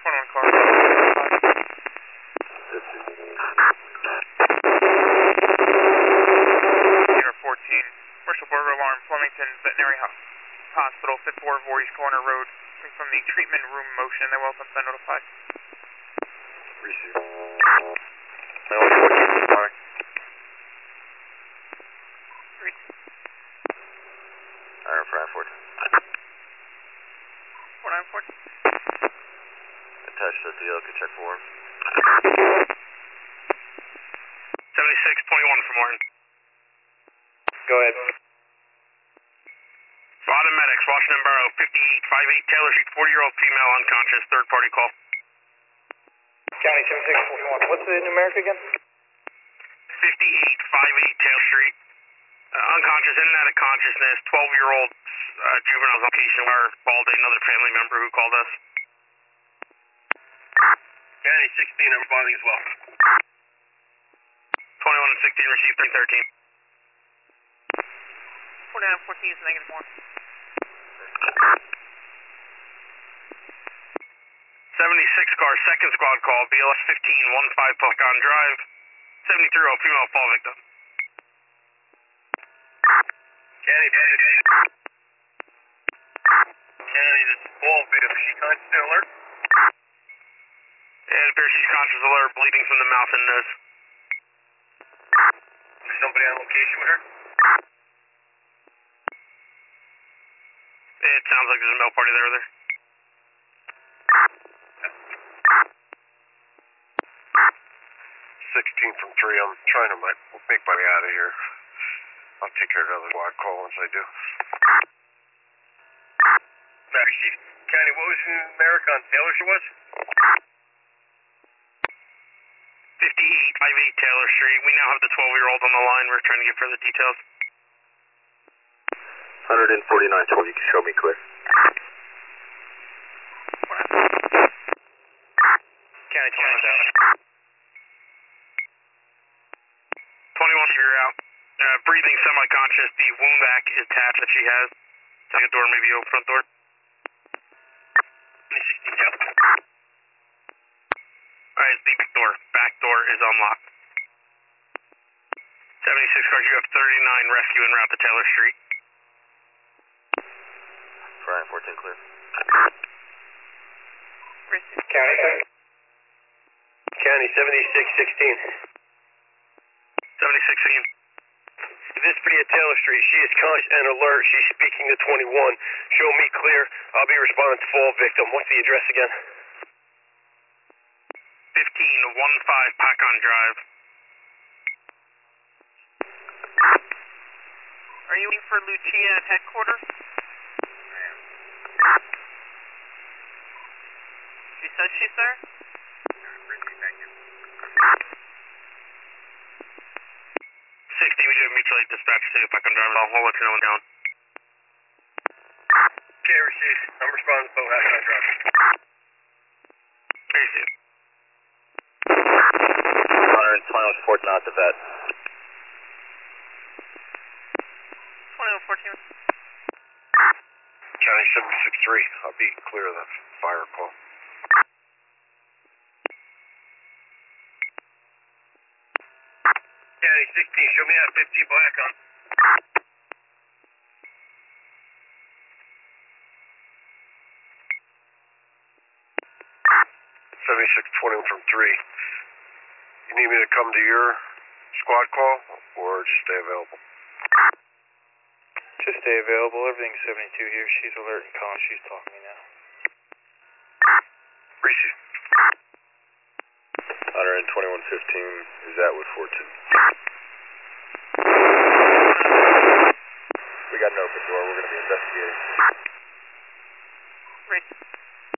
21 car. Unit 14, commercial burglar alarm, Flemington Veterinary Hospital, 5th Ward, Voorhees Corner Road, from the treatment room motion. They will also send notified. Receive. Sorry. 4914. 4914. Attached to the DL, can check for him. 7621 from Martin. Go ahead. Bottom medics, Washington Borough, 5858 Taylor Street, 40-year-old female unconscious, third party call. County 7641. What's the numeric again? 5858 Taylor Street. Unconscious, in and out of consciousness, 12-year-old juvenile's location where called another family member who called us. County 16, I'm responding as well. 21 and 16 received 313. 4914 is negative 1. 76 car, second squad call, BLS 1515 Pecan Drive, 73-year-old female fall victim. County, this is fall victim. Is she conscious and alert? It appears she's conscious, alert, bleeding from the mouth and nose. Is somebody on location with her? It sounds like there's a male party there with her. 16 from 3, I'm trying to make my way out of here. I'll take care of another squad call once I do. Matter Chief. County, what was the numeric on Taylor she was? 5858 Taylor Street. We now have the 12-year-old on the line. We're trying to get further details. 14912, you can show me clear. County 21 down. 21, you're out. Breathing semi-conscious. The wound vac is attached that she has. Second door, maybe open front door. 16 down. Alright, the back door is unlocked. 76 cars, you have 39 rescue en route to Taylor Street. Brian 14 clear. County 7616. 76 again. This pretty at Taylor Street. She is conscious and alert. She's speaking to 21. Show me clear. I'll be responding to fall victim. What's the address again? 1515 Pecan Drive. Are you waiting for Lucia at headquarters? She says she's there? Thank you. 60, we do have mutual aid dispatch to Pecan Drive. I'll let you know when down. Okay, received. I'm responding to Pecan Drive. Receive. 120 Fort not the vet. 2114. County 763. I'll be clear of the fire call. County 16, show me out 15 black on. 7621 from 3. You need me to come to your squad call or just stay available? Just stay available. Everything's 72 here. She's alert and calm. She's talking to me now. Receive. 12115 is that with 42? We got an open door. We're going to be investigating. Right.